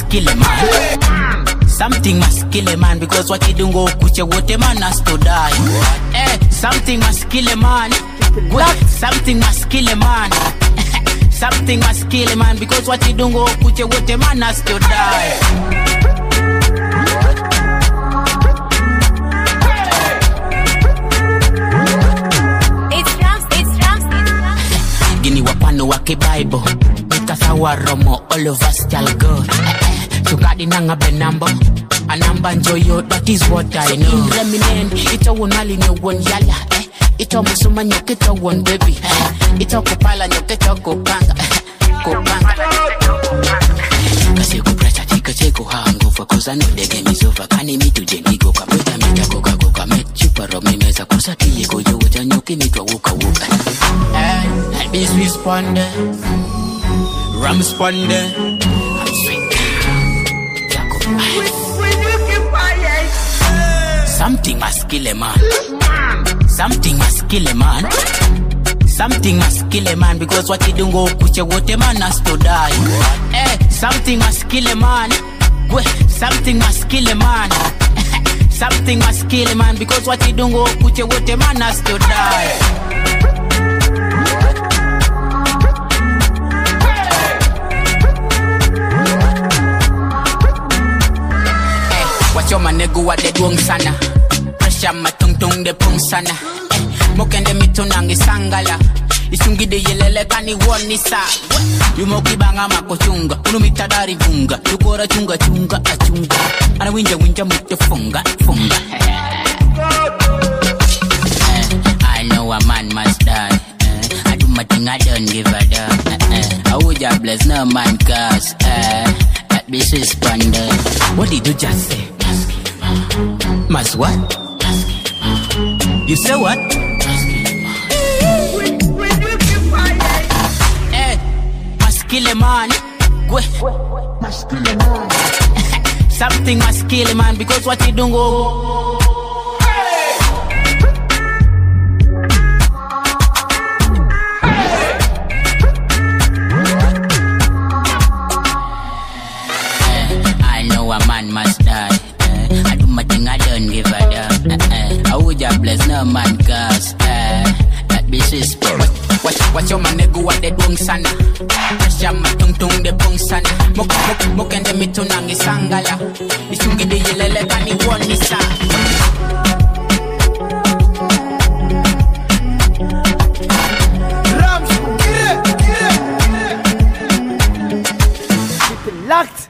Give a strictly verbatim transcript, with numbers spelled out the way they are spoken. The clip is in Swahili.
kill a man. Something must kill a man because what you do go kuche what a man has to die. Eh, something must kill a man. Something must kill a man. Something must kill a man because what you do go kuche what a man has to die. Gini wapano wake Bible Ikasawa romo all of us shall go. Sukadi nanga benambo Anamba njoyo, that is what I know. In reminen, ito wonali nyo won yala eh. Ito musuma nyo kito won baby eh. Ito kupala nyo kito kupanga Kupanga Kasi kuprecha tika cheko hangover cause I know the game is over. Kani mitu jengigo kwa peta mita koka koka mechupa romi meza kusa tiye koyo waja nyoki mitwa wuka wuka. Eh, like this responde Ram sponde I'm sweet Jacob Something must kill a man. Something must kill a man. Something must kill a man because what you do go kuche what a man has to die. Eh, something must kill a man. Something must kill a man. Something must kill a man because what you do go kuche what a man has to die. Eh, what your manego what they doing sana. Pressure matung tung de pung sana. Mokende mitunangi sangala Isungi de yelele kani woni sa Yumoki banga makochunga Unumitadari vunga Yukora chunga chunga achunga Ana winja winja mute funga funga. I know a man must die. I do my thing, I don't give a damn. I would just bless no man cause that bitch is responded. What did you just say? Must what? You say what? Kill a man. Must kill a man. Something must kill a man because what you don't go. I know a man must die. I do my thing, I don't give a damn. I would just bless no man cause that bitch is respect. Watch, watch your manego what they doing sana. Pressure matung tung de pung sana. Mok mok mok ende mitunangi sangala. Isungi de yelele kani woni sa. Rams, get it, get it. Keep it locked.